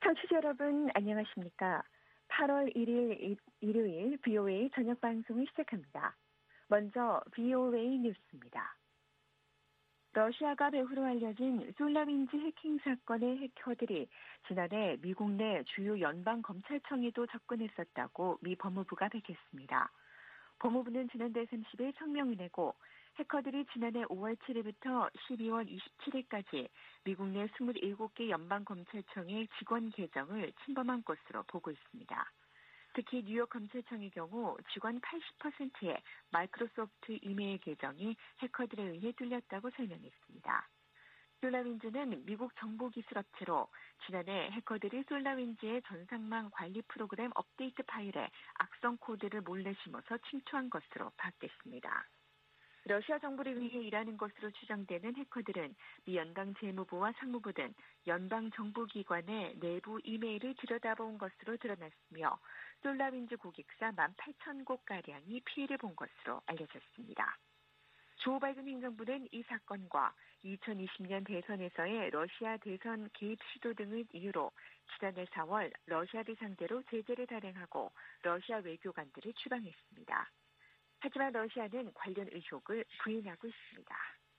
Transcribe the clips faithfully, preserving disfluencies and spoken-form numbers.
청취자 여러분 안녕하십니까? 팔월 일일 일요일 브이오에이 저녁 방송을 시작합니다. 먼저 브이오에이 뉴스입니다. 러시아가 배후로 알려진 솔라윈즈 해킹 사건의 해커들이 지난해 미국 내 주요 연방검찰청에도 접근했었다고 미 법무부가 밝혔습니다. 법무부는 지난달 삼십일 성명을 내고 해커들이 지난해 오월 칠일부터 십이월 이십칠일까지 미국 내 이십칠 개 연방검찰청의 직원 계정을 침범한 것으로 보고 있습니다. 특히 뉴욕 검찰청의 경우 직원 팔십 퍼센트의 마이크로소프트 이메일 계정이 해커들에 의해 뚫렸다고 설명했습니다. 솔라윈즈는 미국 정보기술업체로 지난해 해커들이 솔라윈즈의 전상망 관리 프로그램 업데이트 파일에 악성 코드를 몰래 심어서 침투한 것으로 파악됐습니다. 러시아 정부를 위해 일하는 것으로 추정되는 해커들은 미 연방 재무부와 상무부 등 연방 정보기관의 내부 이메일을 들여다본 것으로 드러났으며 솔라윈즈 고객사 만 팔천 곳가량이 피해를 본 것으로 알려졌습니다. 조 바이든 행정부는 이 사건과 이천이십 년 대선에서의 러시아 대선 개입 시도 등을 이유로 지난해 사월 러시아를 상대로 제재를 단행하고 러시아 외교관들을 추방했습니다. 하지만 러시아는 관련 의혹을 부인하고 있습니다.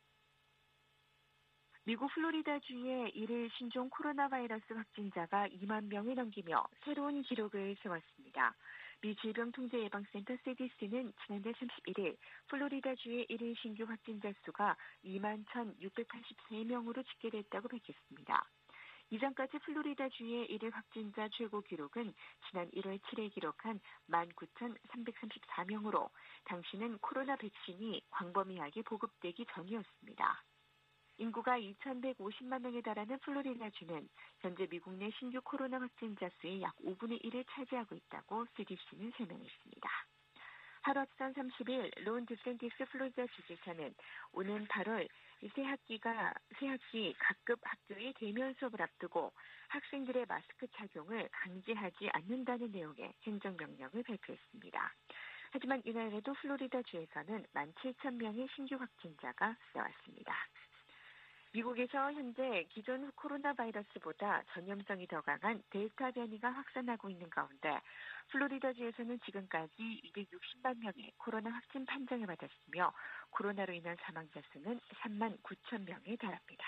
미국 플로리다주의 일일 신종 코로나 바이러스 확진자가 이만 명을 넘기며 새로운 기록을 세웠습니다. 미 질병통제예방센터 씨디씨는 지난달 삼십일일 플로리다주의 일일 신규 확진자 수가 이만 천육백팔십삼 명으로 집계됐다고 밝혔습니다. 이전까지 플로리다주의 일일 확진자 최고 기록은 지난 일월 칠일 기록한 만 구천 삼백삼십사 명으로 당시는 코로나 백신이 광범위하게 보급되기 전이었습니다. 인구가 이천백오십만 명에 달하는 플로리다주는 현재 미국 내 신규 코로나 확진자 수의 약 오분의 일을 차지하고 있다고 씨디씨는 설명했습니다. 하루 앞선 삼십일 론 디샌티스 플로리다 주지사는 오는 팔월 새학기가 새학기 각급 학교의 대면 수업을 앞두고 학생들의 마스크 착용을 강제하지 않는다는 내용의 행정명령을 발표했습니다. 하지만 이날에도 플로리다주에서는 만 칠천 명의 신규 확진자가 나왔습니다. 미국에서 현재 기존 코로나 바이러스보다 전염성이 더 강한 델타 변이가 확산하고 있는 가운데 플로리다주에서는 지금까지 이백육십만 명의 코로나 확진 판정을 받았으며 코로나로 인한 사망자 수는 삼만 구천 명에 달합니다.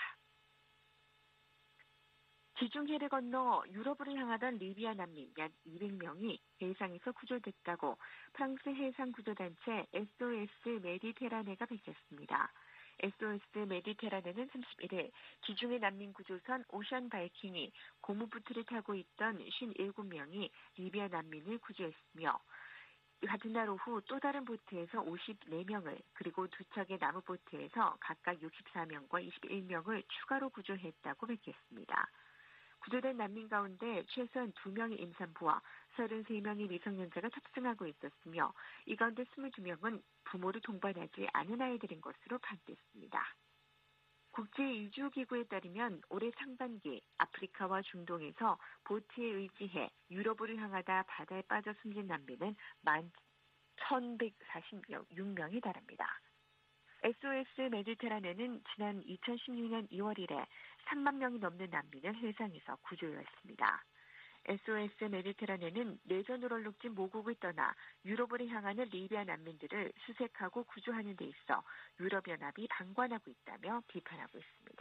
지중해를 건너 유럽으로 향하던 리비아 난민 약 이백 명이 해상에서 구조됐다고 프랑스 해상구조단체 에스오에스 메디테라네가 밝혔습니다. 에스오에스 메디테라네는 삼십일일 지중해 난민구조선 오션 바이킹이 고무보트를 타고 있던 오십칠 명이 리비아 난민을 구조했으며 같은 날 오후 또 다른 보트에서 오십사 명을 그리고 두 척의 나무 보트에서 각각 육십사 명과 이십일 명을 추가로 구조했다고 밝혔습니다. 구조된 난민 가운데 최소한 두 명의 임산부와 서른세 명의 미성년자가 탑승하고 있었으며 이 가운데 이십이 명은 부모를 동반하지 않은 아이들인 것으로 파악됐습니다. 국제이주기구에 따르면 올해 상반기 아프리카와 중동에서 보트에 의지해 유럽으로 향하다 바다에 빠져 숨진 난민은 만 천백사십육 명에 달합니다. 에스오에스 메디테라네는 지난 이천십육 년 이월 이래 삼만 명이 넘는 난민을 해상에서 구조해왔습니다. 에스오에스 메디테라네는 내전으로 얼룩진 모국을 떠나 유럽으로 향하는 리비아 난민들을 수색하고 구조하는 데 있어 유럽연합이 방관하고 있다며 비판하고 있습니다.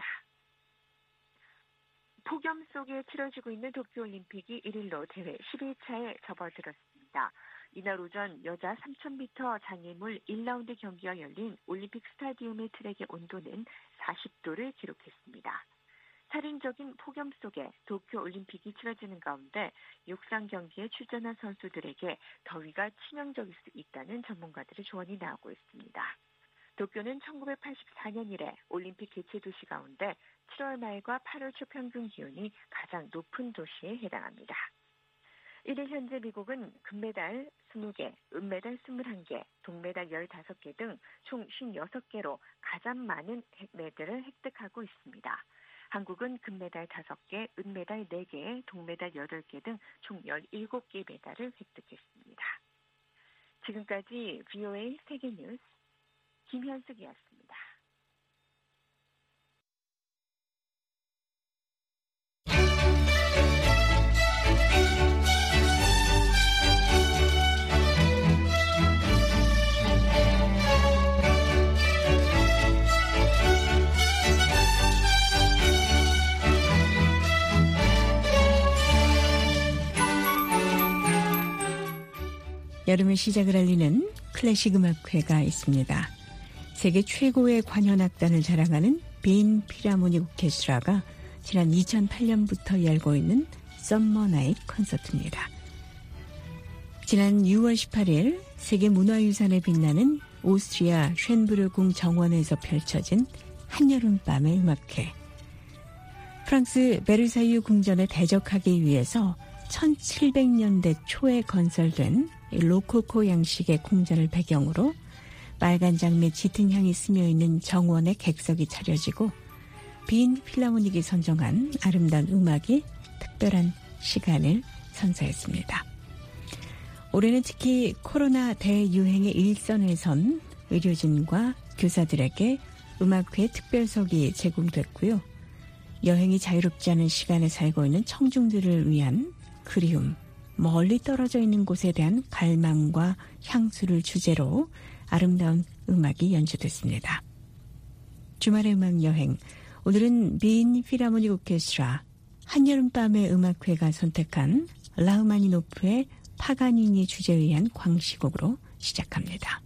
폭염 속에 치러지고 있는 도쿄올림픽이 일일로 대회 십일 차에 접어들었습니다. 이날 오전 여자 삼천 미터 장애물 일 라운드 경기가 열린 올림픽 스타디움의 트랙의 온도는 사십 도를 기록했습니다. 살인적인 폭염 속에 도쿄올림픽이 치러지는 가운데 육상 경기에 출전한 선수들에게 더위가 치명적일 수 있다는 전문가들의 조언이 나오고 있습니다. 도쿄는 천구백팔십사 년 이래 올림픽 개최 도시 가운데 칠월 말과 팔월 초 평균 기온이 가장 높은 도시에 해당합니다. 이를 현재 미국은 금메달 이십 개, 은메달 이십일 개, 동메달 십오 개 등 총 오십육 개로 가장 많은 메달을 획득하고 있습니다. 한국은 금메달 다섯 개, 은메달 네 개, 동메달 여덟 개 등 총 열일곱 개의 메달을 획득했습니다. 지금까지 브이오에이 세계뉴스 김현숙이었습니다. 여름의 시작을 알리는 클래식 음악회가 있습니다. 세계 최고의 관현악단을 자랑하는 빈 필하모닉 오케스트라가 지난 이천팔 년부터 열고 있는 썸머 나잇 콘서트입니다. 지난 유월 십팔일 세계문화유산에 빛나는 오스트리아 쉔부르궁 정원에서 펼쳐진 한여름밤의 음악회. 프랑스 베르사유 궁전에 대적하기 위해서 천칠백 년대 초에 건설된 로코코 양식의 궁전을 배경으로 빨간 장미 짙은 향이 스며있는 정원의 객석이 차려지고 빈 필하모닉이 선정한 아름다운 음악이 특별한 시간을 선사했습니다. 올해는 특히 코로나 대유행의 일선에 선 의료진과 교사들에게 음악회 특별석이 제공됐고요. 여행이 자유롭지 않은 시간에 살고 있는 청중들을 위한 그리움, 멀리 떨어져 있는 곳에 대한 갈망과 향수를 주제로 아름다운 음악이 연주됐습니다. 주말의 음악 여행, 오늘은 빈 필하모닉 오케스트라 한여름밤의 음악회가 선택한 라흐마니노프의 파가니니 주제에 의한 광시곡으로 시작합니다.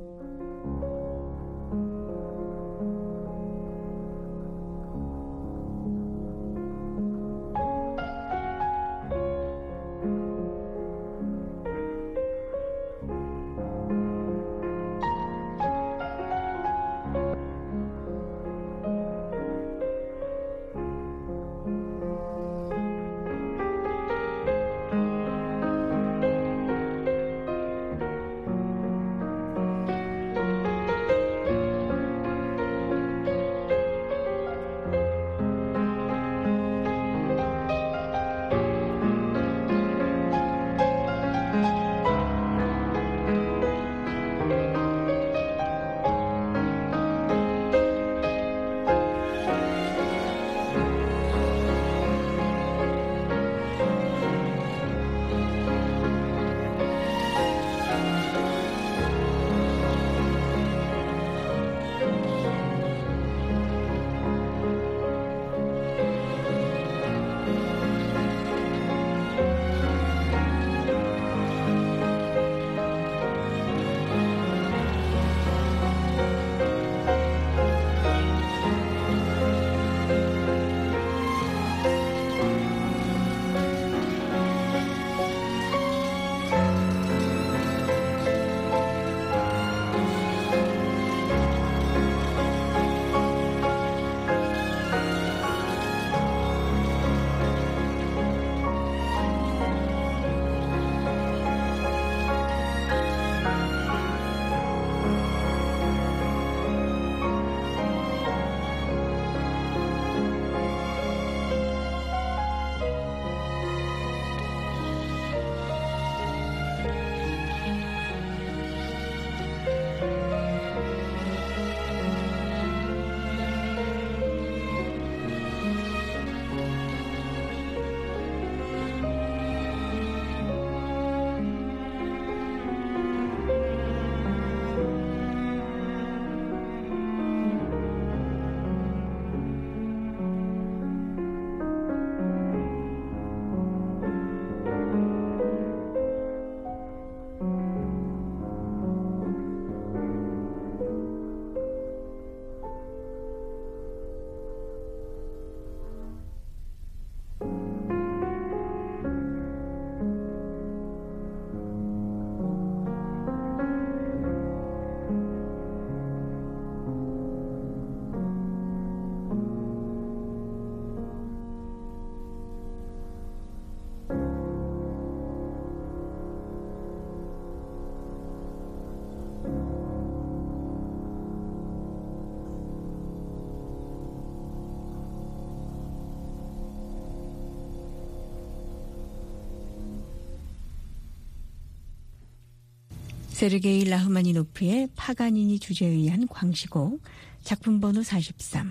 세르게이 라흐마니노프의 파가니니 주제에 의한 광시곡, 작품 번호 사십삼,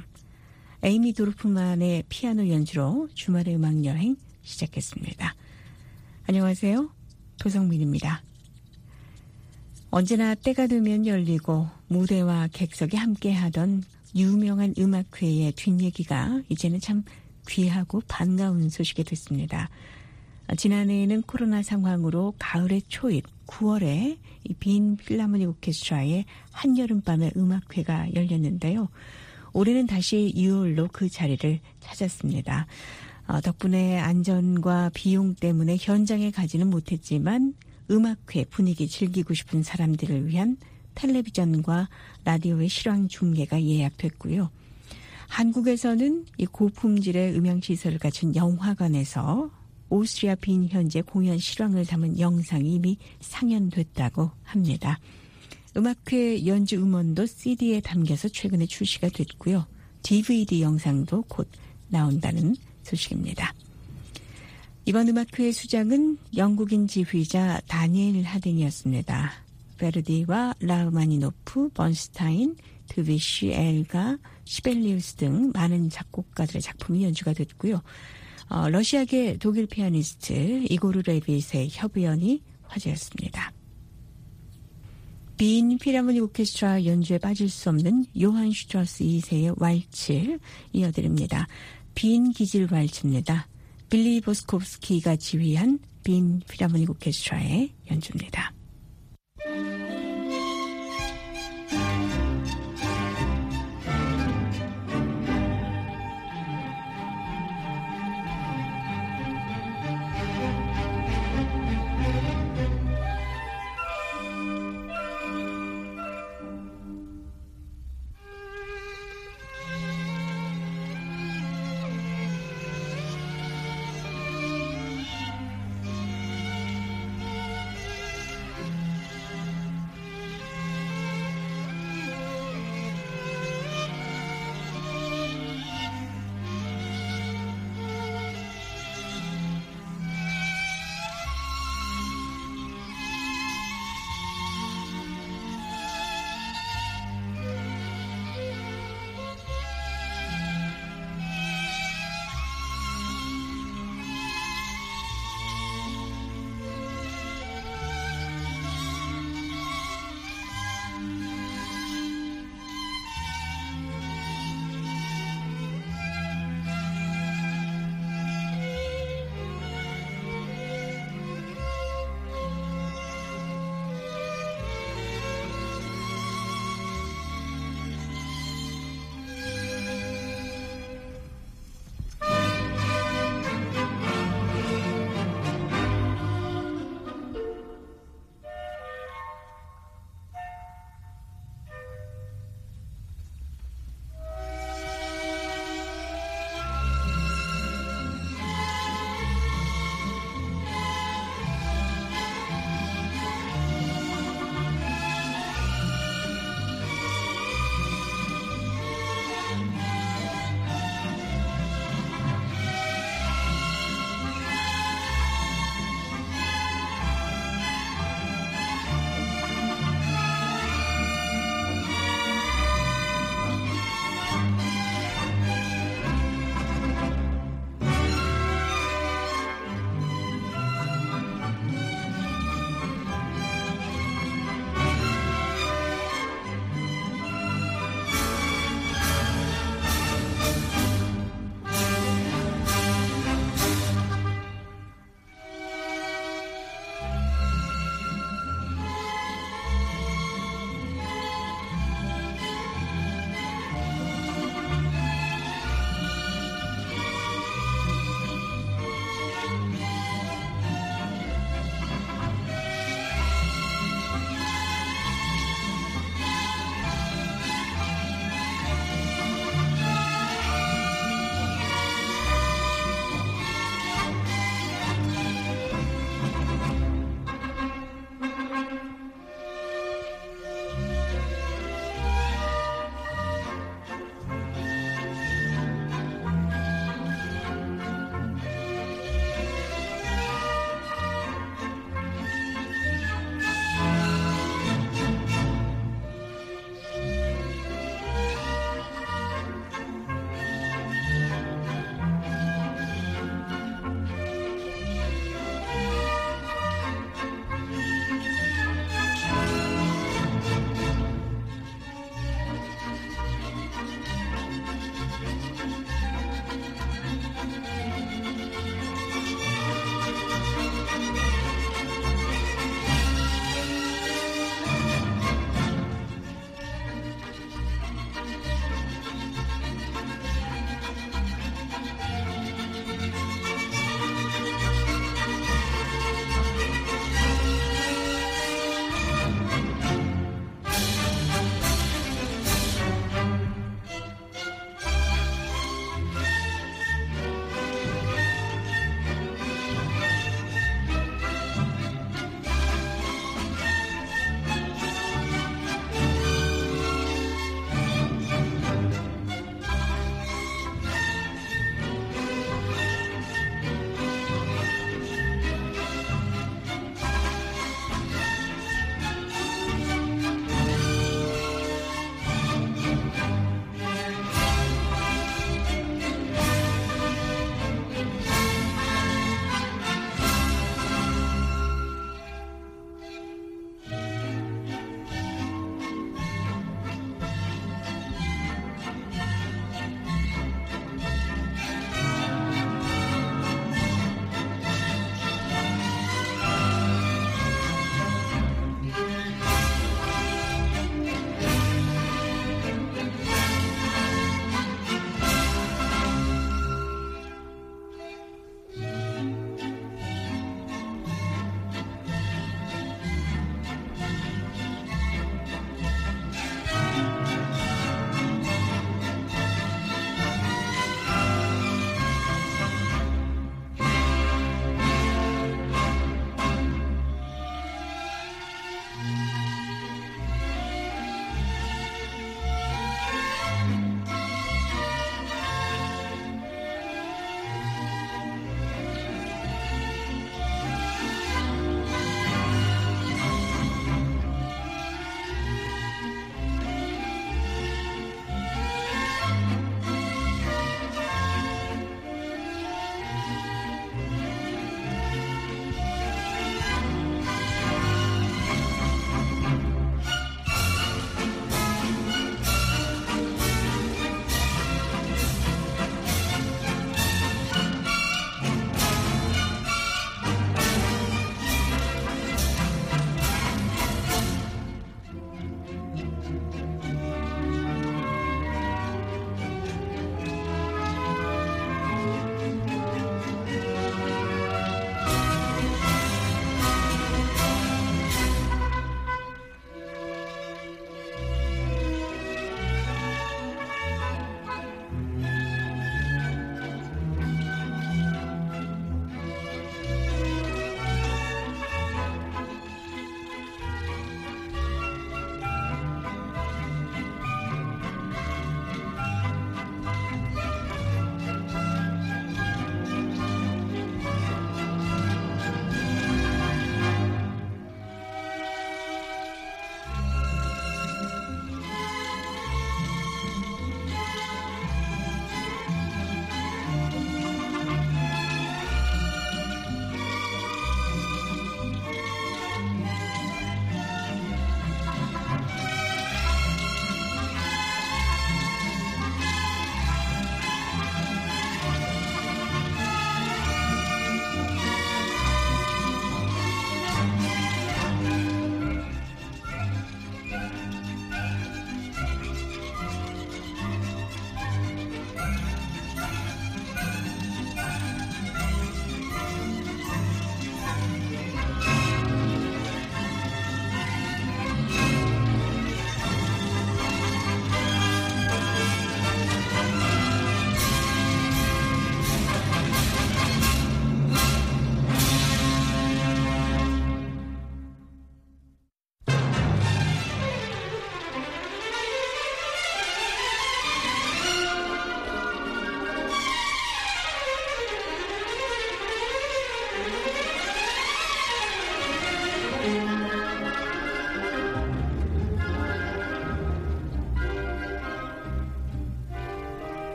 에이미 도르프만의 피아노 연주로 주말의 음악여행 시작했습니다. 안녕하세요. 도성민입니다. 언제나 때가 되면 열리고 무대와 객석이 함께하던 유명한 음악회의 뒷얘기가 이제는 참 귀하고 반가운 소식이 됐습니다. 지난해에는 코로나 상황으로 가을의 초입, 구월에 이 빈 필라모닉 오케스트라의 한여름밤의 음악회가 열렸는데요. 올해는 다시 유월로 그 자리를 찾았습니다. 어, 덕분에 안전과 비용 때문에 현장에 가지는 못했지만 음악회 분위기 즐기고 싶은 사람들을 위한 텔레비전과 라디오의 실황 중계가 예약됐고요. 한국에서는 이 고품질의 음향시설을 갖춘 영화관에서 오스트리아 빈 현재 공연 실황을 담은 영상이 이미 상연됐다고 합니다. 음악회 연주 음원도 씨디에 담겨서 최근에 출시가 됐고요. 디브이디 영상도 곧 나온다는 소식입니다. 이번 음악회의 수장은 영국인 지휘자 다니엘 하든이었습니다. 베르디와 라흐마니노프, 번스타인, 드뷔시, 엘가, 시벨리우스 등 많은 작곡가들의 작품이 연주가 됐고요. 어, 러시아계 독일 피아니스트 이고르 레빗의 협연이 화제였습니다. 빈 필하모닉 오케스트라 연주에 빠질 수 없는 요한 슈트라우스 이 세의 왈츠 이어드립니다. 빈 기질 왈츠입니다. 빌리 보스코프스키가 지휘한 빈 필하모닉 오케스트라의 연주입니다.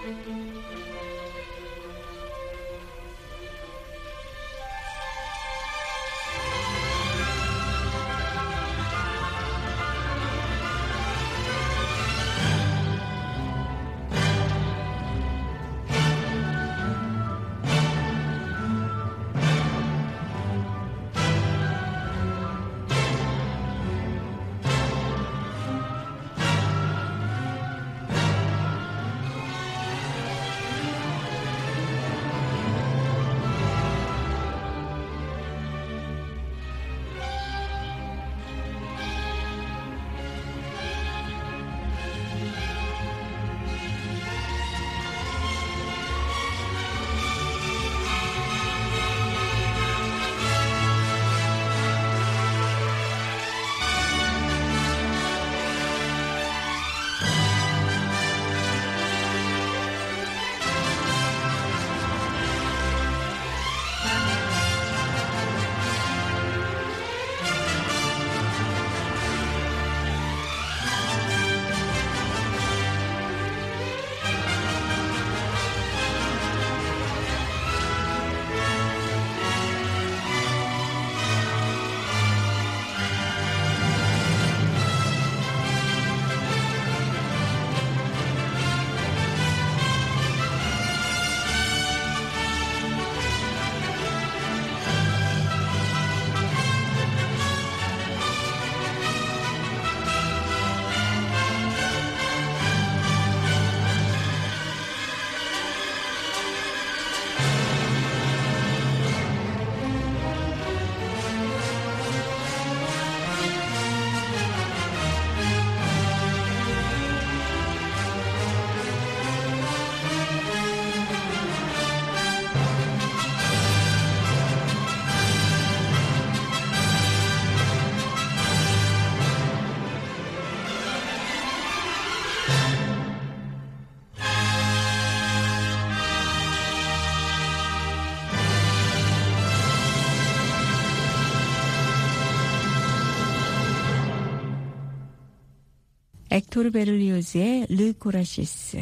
엑토르 베를리오즈의 르 코라시스,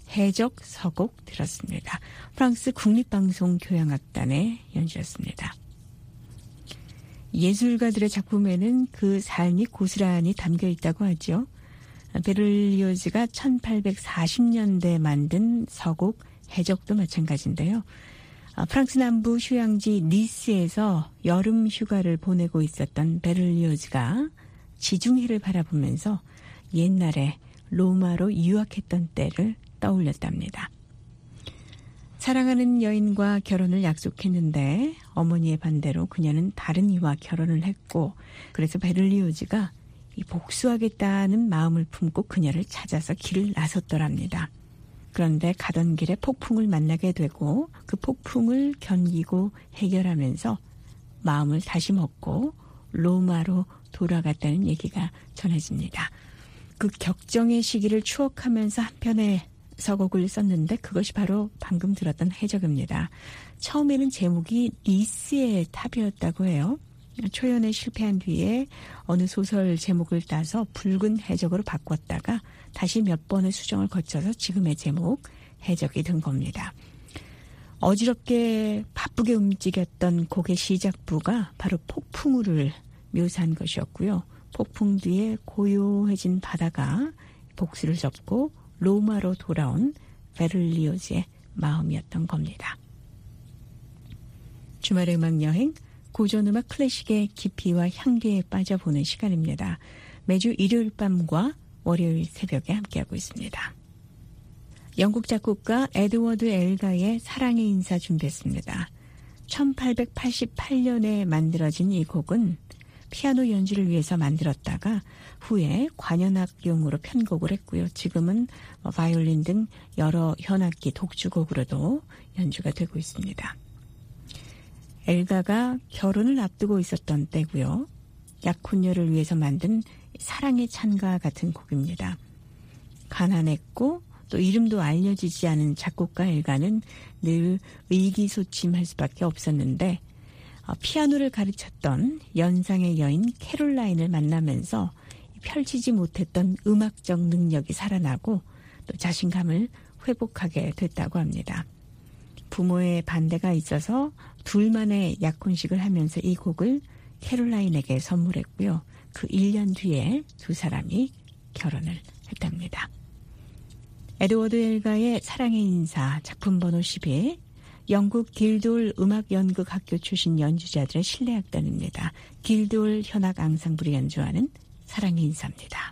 해적 서곡 들었습니다. 프랑스 국립방송 교향악단의 연주였습니다. 예술가들의 작품에는 그 삶이 고스란히 담겨 있다고 하죠. 베를리오즈가 천팔백사십 년대에 만든 서곡 해적도 마찬가지인데요. 프랑스 남부 휴양지 니스에서 여름 휴가를 보내고 있었던 베를리오즈가 지중해를 바라보면서 옛날에 로마로 유학했던 때를 떠올렸답니다. 사랑하는 여인과 결혼을 약속했는데 어머니의 반대로 그녀는 다른 이와 결혼을 했고, 그래서 베를리오즈가 이 복수하겠다는 마음을 품고 그녀를 찾아서 길을 나섰더랍니다. 그런데 가던 길에 폭풍을 만나게 되고 그 폭풍을 견디고 해결하면서 마음을 다시 먹고 로마로 돌아갔다는 얘기가 전해집니다. 그 격정의 시기를 추억하면서 한 편의 서곡을 썼는데 그것이 바로 방금 들었던 해적입니다. 처음에는 제목이 니스의 탑이었다고 해요. 초연에 실패한 뒤에 어느 소설 제목을 따서 붉은 해적으로 바꿨다가 다시 몇 번의 수정을 거쳐서 지금의 제목 해적이 된 겁니다. 어지럽게 바쁘게 움직였던 곡의 시작부가 바로 폭풍우를 묘사한 것이었고요. 폭풍 뒤에 고요해진 바다가 복수를 접고 로마로 돌아온 베를리오즈의 마음이었던 겁니다. 주말의 음악여행, 고전음악 클래식의 깊이와 향기에 빠져보는 시간입니다. 매주 일요일 밤과 월요일 새벽에 함께하고 있습니다. 영국 작곡가 에드워드 엘가의 사랑의 인사 준비했습니다. 천팔백팔십팔 년에 만들어진 이 곡은 피아노 연주를 위해서 만들었다가 후에 관현악용으로 편곡을 했고요. 지금은 바이올린 등 여러 현악기 독주곡으로도 연주가 되고 있습니다. 엘가가 결혼을 앞두고 있었던 때고요. 약혼녀를 위해서 만든 사랑의 찬가 같은 곡입니다. 가난했고 또 이름도 알려지지 않은 작곡가 엘가는 늘 의기소침할 수밖에 없었는데 피아노를 가르쳤던 연상의 여인 캐롤라인을 만나면서 펼치지 못했던 음악적 능력이 살아나고 또 자신감을 회복하게 됐다고 합니다. 부모의 반대가 있어서 둘만의 약혼식을 하면서 이 곡을 캐롤라인에게 선물했고요. 그 일 년 뒤에 두 사람이 결혼을 했답니다. 에드워드 엘가의 사랑의 인사 작품 번호 십일, 영국 길드홀 음악연극학교 출신 연주자들의 실내악단입니다. 길드홀 현악 앙상블이 연주하는 사랑의 인사입니다.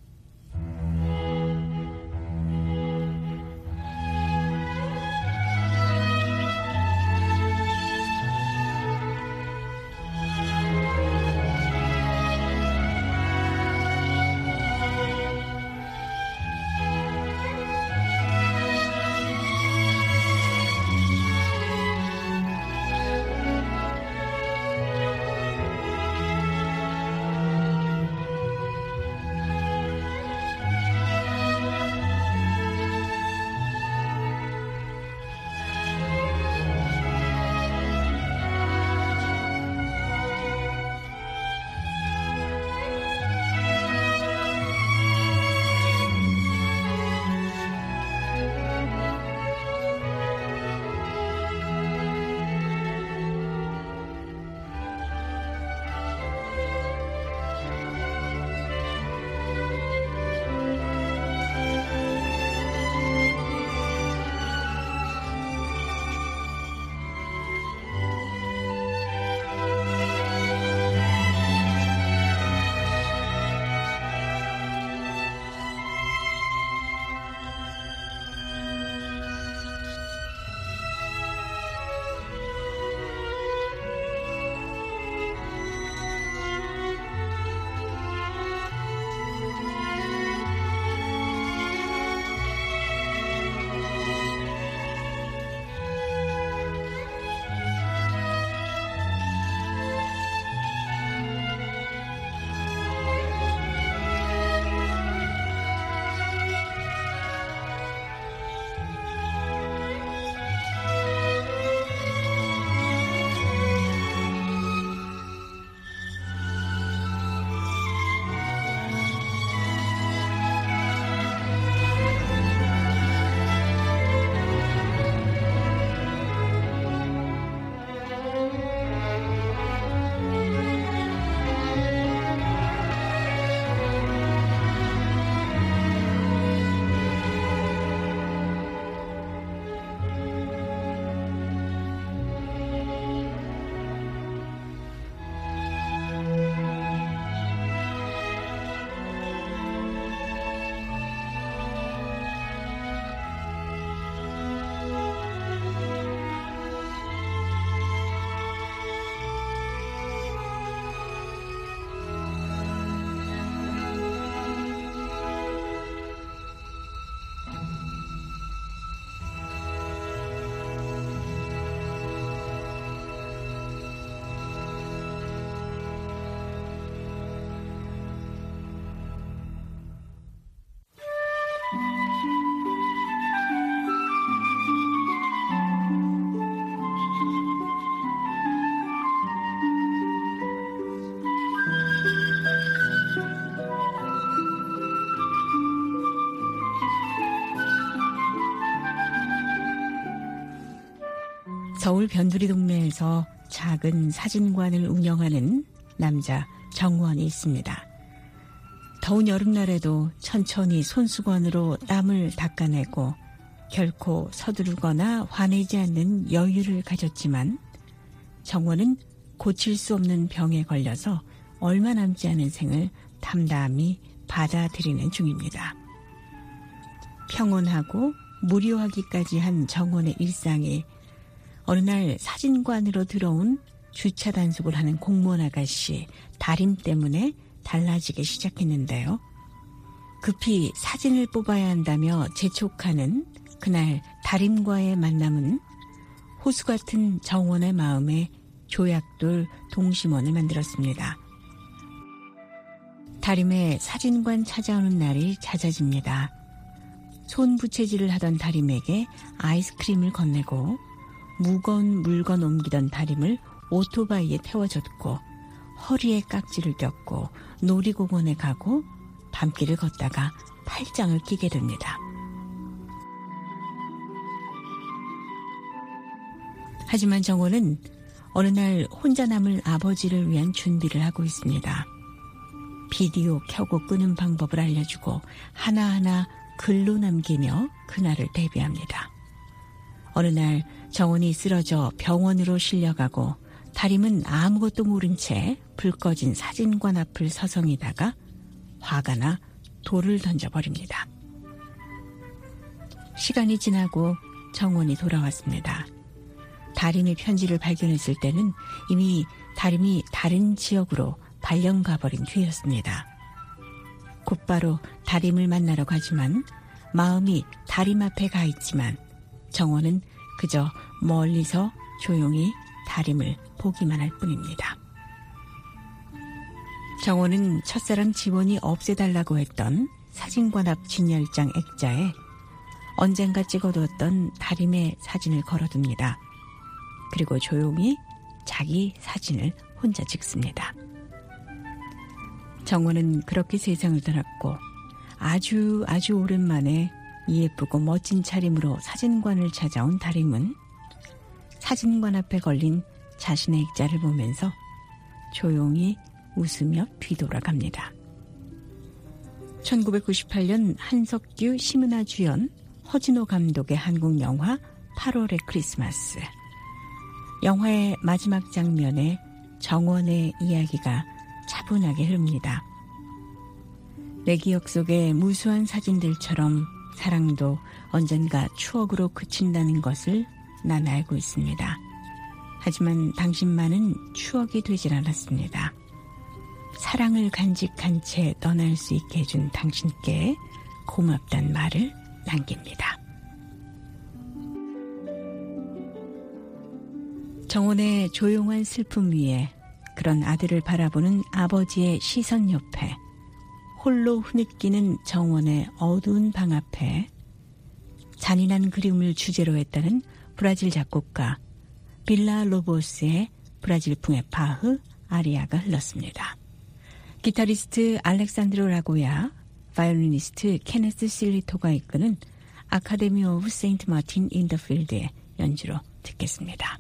서울 변두리 동네에서 작은 사진관을 운영하는 남자 정원이 있습니다. 더운 여름날에도 천천히 손수건으로 땀을 닦아내고 결코 서두르거나 화내지 않는 여유를 가졌지만 정원은 고칠 수 없는 병에 걸려서 얼마 남지 않은 생을 담담히 받아들이는 중입니다. 평온하고 무료하기까지 한 정원의 일상이 어느 날 사진관으로 들어온 주차 단속을 하는 공무원 아가씨 다림 때문에 달라지기 시작했는데요. 급히 사진을 뽑아야 한다며 재촉하는 그날 다림과의 만남은 호수 같은 정원의 마음에 조약돌 동심원을 만들었습니다. 다림의 사진관 찾아오는 날이 잦아집니다. 손부채질을 하던 다림에게 아이스크림을 건네고 무거운 물건 옮기던 다림을 오토바이에 태워줬고 허리에 깍지를 꼈고 놀이공원에 가고 밤길을 걷다가 팔짱을 끼게 됩니다. 하지만 정원은 어느 날 혼자 남을 아버지를 위한 준비를 하고 있습니다. 비디오 켜고 끄는 방법을 알려주고 하나하나 글로 남기며 그날을 대비합니다. 어느 날 정원이 쓰러져 병원으로 실려가고 다림은 아무것도 모른 채 불 꺼진 사진관 앞을 서성이다가 화가 나 돌을 던져버립니다. 시간이 지나고 정원이 돌아왔습니다. 다림의 편지를 발견했을 때는 이미 다림이 다른 지역으로 발령 가버린 뒤였습니다. 곧바로 다림을 만나러 가지만 마음이 다림 앞에 가 있지만 정원은 그저 멀리서 조용히 다림을 보기만 할 뿐입니다. 정원은 첫사랑 지원이 없애달라고 했던 사진관 앞 진열장 액자에 언젠가 찍어두었던 다림의 사진을 걸어둡니다. 그리고 조용히 자기 사진을 혼자 찍습니다. 정원은 그렇게 세상을 떠났고 아주 아주 오랜만에 예쁘고 멋진 차림으로 사진관을 찾아온 다림은 사진관 앞에 걸린 자신의 액자를 보면서 조용히 웃으며 뒤돌아갑니다. 천구백구십팔 년 한석규, 심은하 주연, 허진호 감독의 한국 영화 팔월의 크리스마스. 영화의 마지막 장면에 정원의 이야기가 차분하게 흐릅니다. 내 기억 속의 무수한 사진들처럼 사랑도 언젠가 추억으로 그친다는 것을 난 알고 있습니다. 하지만 당신만은 추억이 되질 않았습니다. 사랑을 간직한 채 떠날 수 있게 해준 당신께 고맙단 말을 남깁니다. 정원의 조용한 슬픔 위에 그런 아들을 바라보는 아버지의 시선 옆에 홀로 흐느끼는 정원의 어두운 방 앞에 잔인한 그림을 주제로 했다는 브라질 작곡가 빌라 로보스의 브라질풍의 바흐 아리아가 흘렀습니다. 기타리스트 알렉산드로 라고야, 바이올리니스트 케네스 실리토가 이끄는 아카데미 오브 세인트 마틴 인 더 필드의 연주로 듣겠습니다.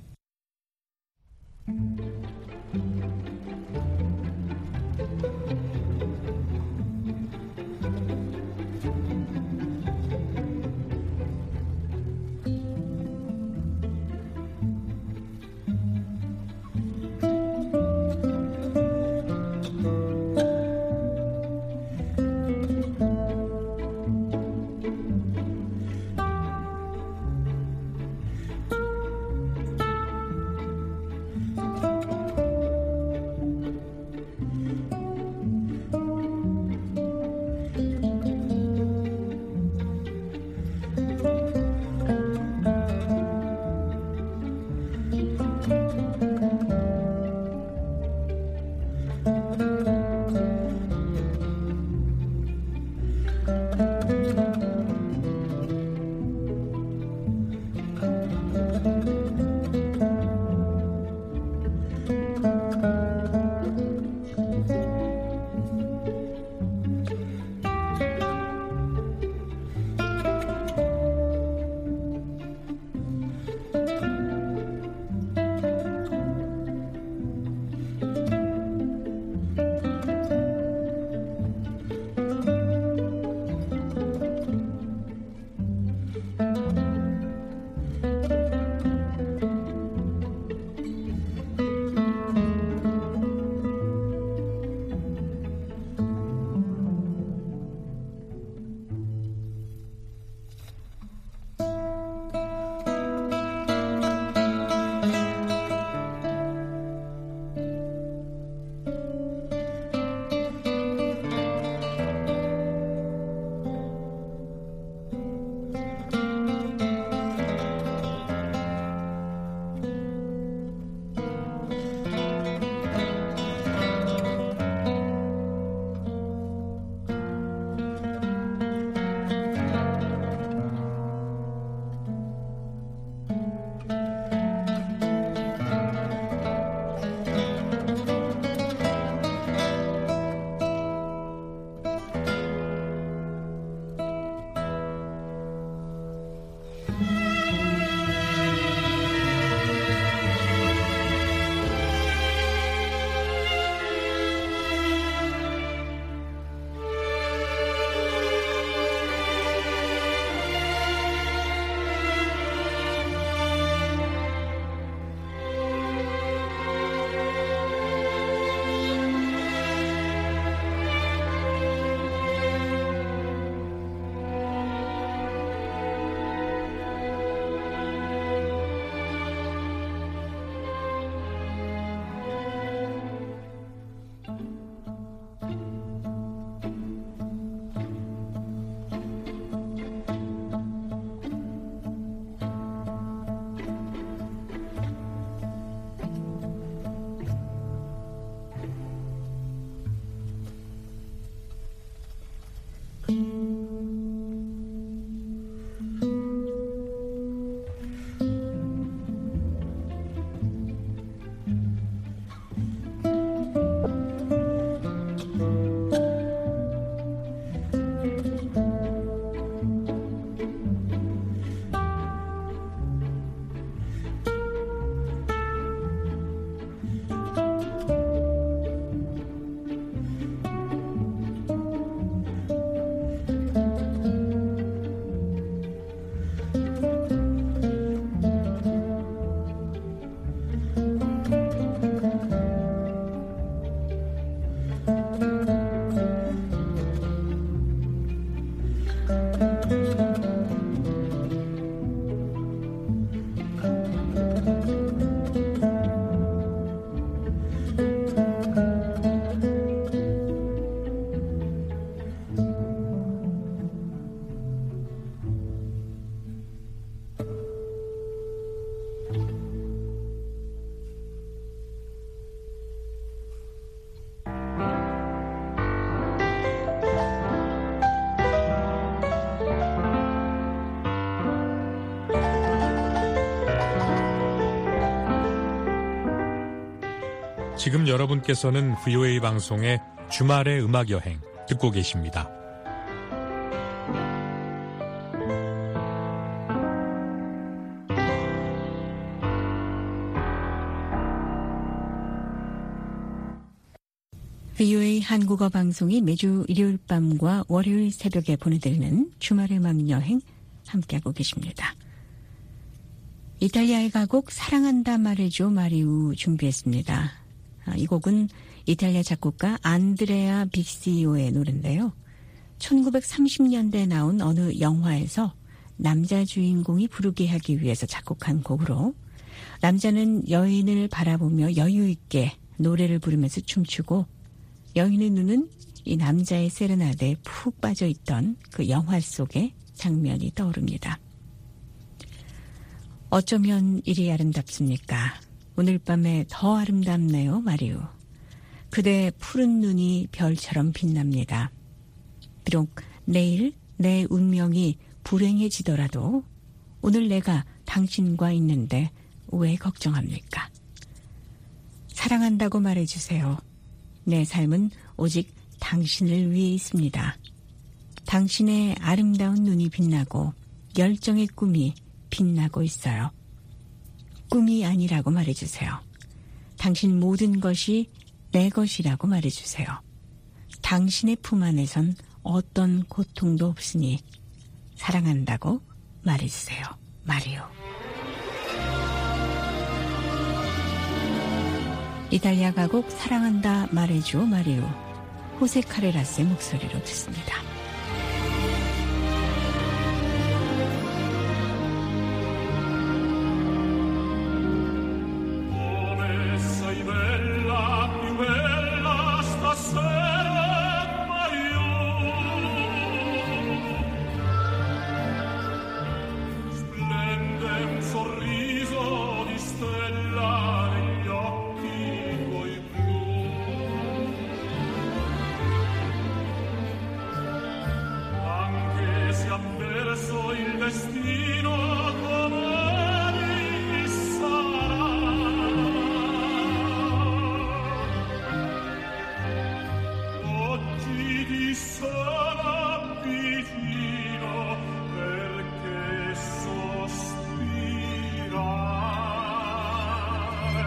지금 여러분께서는 브이오에이 방송의 주말의 음악여행 듣고 계십니다. 브이오에이 한국어 방송이 매주 일요일 밤과 월요일 새벽에 보내드리는 주말의 음악여행 함께하고 계십니다. 이탈리아의 가곡 사랑한다 말해줘 마리우 준비했습니다. 이 곡은 이탈리아 작곡가 안드레아 빅시오의 노래인데요. 천구백삼십 년대에 나온 어느 영화에서 남자 주인공이 부르게 하기 위해서 작곡한 곡으로 남자는 여인을 바라보며 여유 있게 노래를 부르면서 춤추고 여인의 눈은 이 남자의 세레나데에 푹 빠져있던 그 영화 속의 장면이 떠오릅니다. 어쩌면 이리 아름답습니까? 오늘 밤에 더 아름답네요, 마리우. 그대의 푸른 눈이 별처럼 빛납니다. 비록 내일 내 운명이 불행해지더라도 오늘 내가 당신과 있는데 왜 걱정합니까? 사랑한다고 말해주세요. 내 삶은 오직 당신을 위해 있습니다. 당신의 아름다운 눈이 빛나고 열정의 꿈이 빛나고 있어요. 꿈이 아니라고 말해주세요. 당신 모든 것이 내 것이라고 말해주세요. 당신의 품 안에선 어떤 고통도 없으니 사랑한다고 말해주세요. 마리오. 이탈리아 가곡 사랑한다 말해줘 마리오. 호세 카레라스의 목소리로 듣습니다. Perché sospirare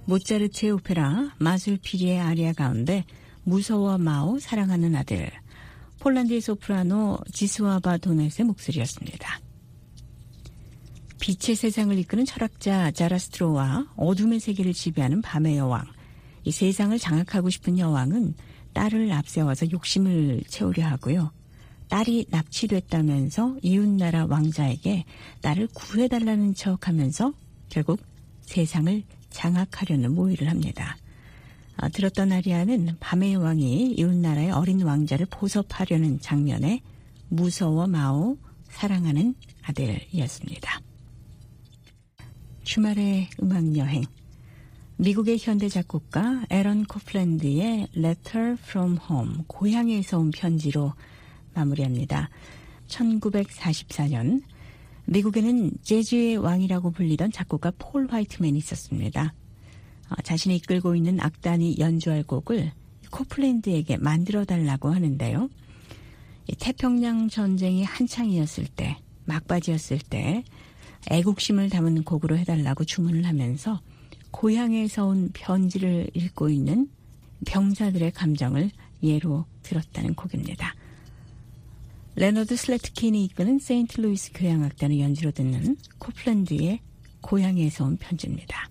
모차르트의 오페라 마술피리의 아리아 가운데 무서워 마오 사랑하는 아들, 폴란드의 소프라노 지스와바 도넷의 목소리였습니다. 빛의 세상을 이끄는 철학자 자라스트로와 어둠의 세계를 지배하는 밤의 여왕, 이 세상을 장악하고 싶은 여왕은 딸을 앞세워서 욕심을 채우려 하고요. 딸이 납치됐다면서 이웃나라 왕자에게 딸을 구해달라는 척하면서 결국 세상을 장악하려는 모의를 합니다. 아, 들었던 아리아는 밤의 여왕이 이웃나라의 어린 왕자를 포섭하려는 장면에 무서워 마오 사랑하는 아들이었습니다. 주말의 음악여행, 미국의 현대 작곡가 에런 코플랜드의 Letter from Home, 고향에서 온 편지로 마무리합니다. 천구백사십사 년 미국에는 재즈의 왕이라고 불리던 작곡가 폴 화이트맨이 있었습니다. 자신이 이끌고 있는 악단이 연주할 곡을 코플랜드에게 만들어달라고 하는데요. 태평양 전쟁이 한창이었을 때, 막바지였을 때 애국심을 담은 곡으로 해달라고 주문을 하면서 고향에서 온 편지를 읽고 있는 병사들의 감정을 예로 들었다는 곡입니다. 레너드 슬래트킨이 이끄는 세인트루이스 교향악단의 연주로 듣는 코플랜드의 고향에서 온 편지입니다.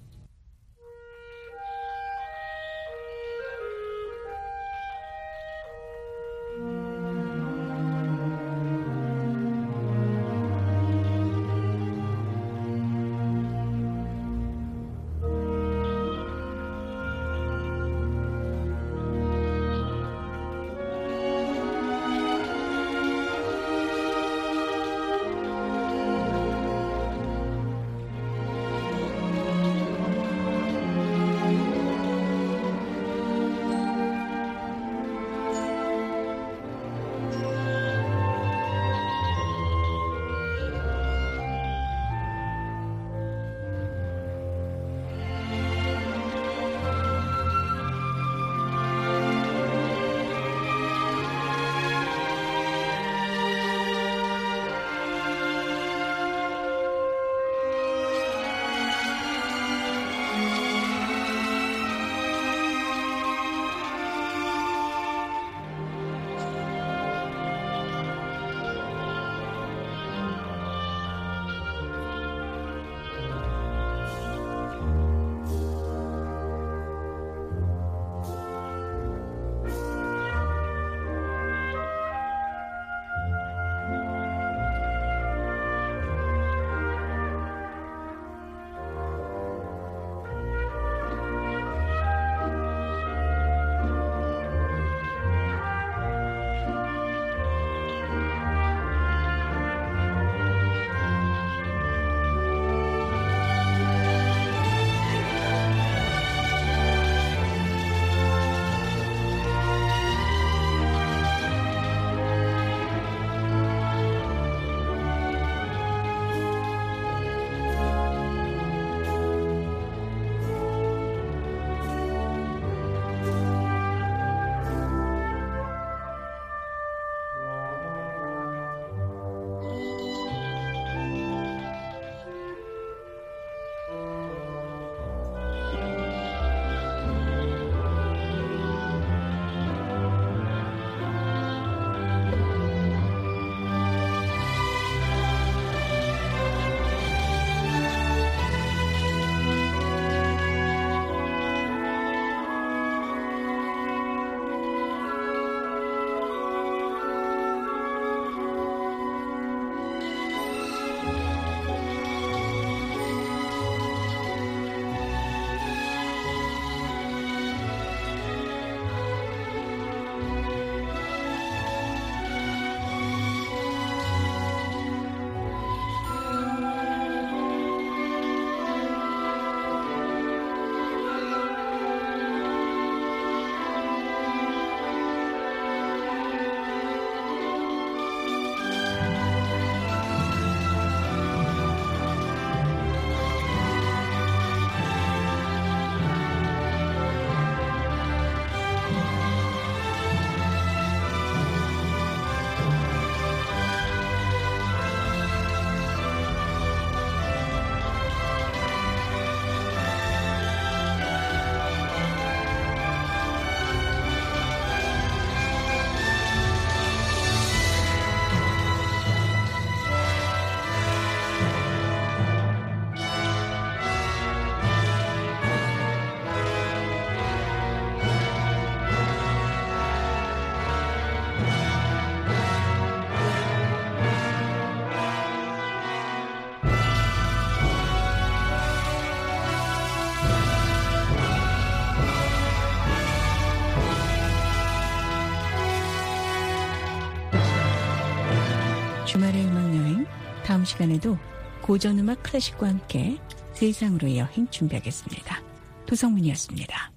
다음 시간에도 고전음악 클래식과 함께 세상으로의 여행 준비하겠습니다. 도성문이었습니다.